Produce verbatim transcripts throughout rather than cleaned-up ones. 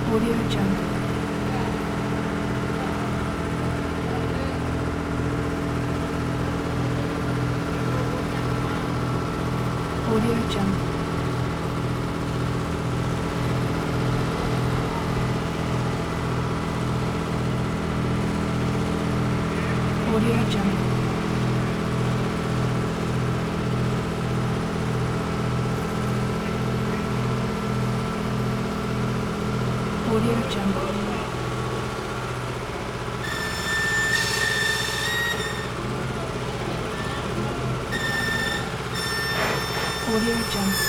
Audio Jungle. Audio Jungle. Audio Jungle. Audio Jungle. Audio Jungle.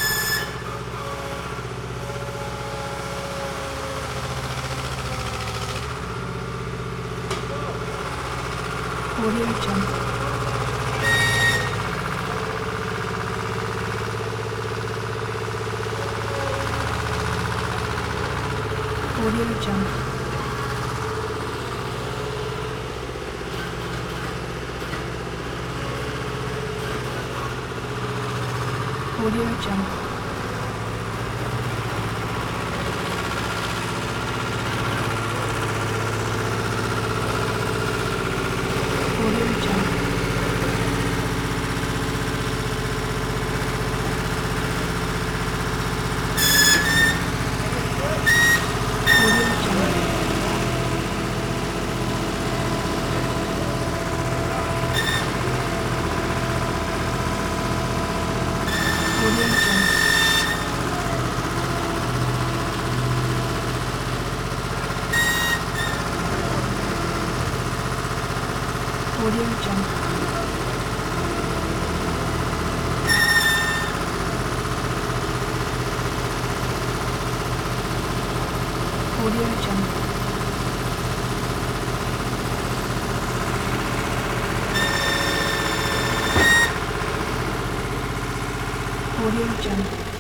Audio Jungle. Audio Jungle. Audio Jungle. Audio Jungle. Audio Jungle. Audio Jungle. Audio Jungle. Audio Jungle.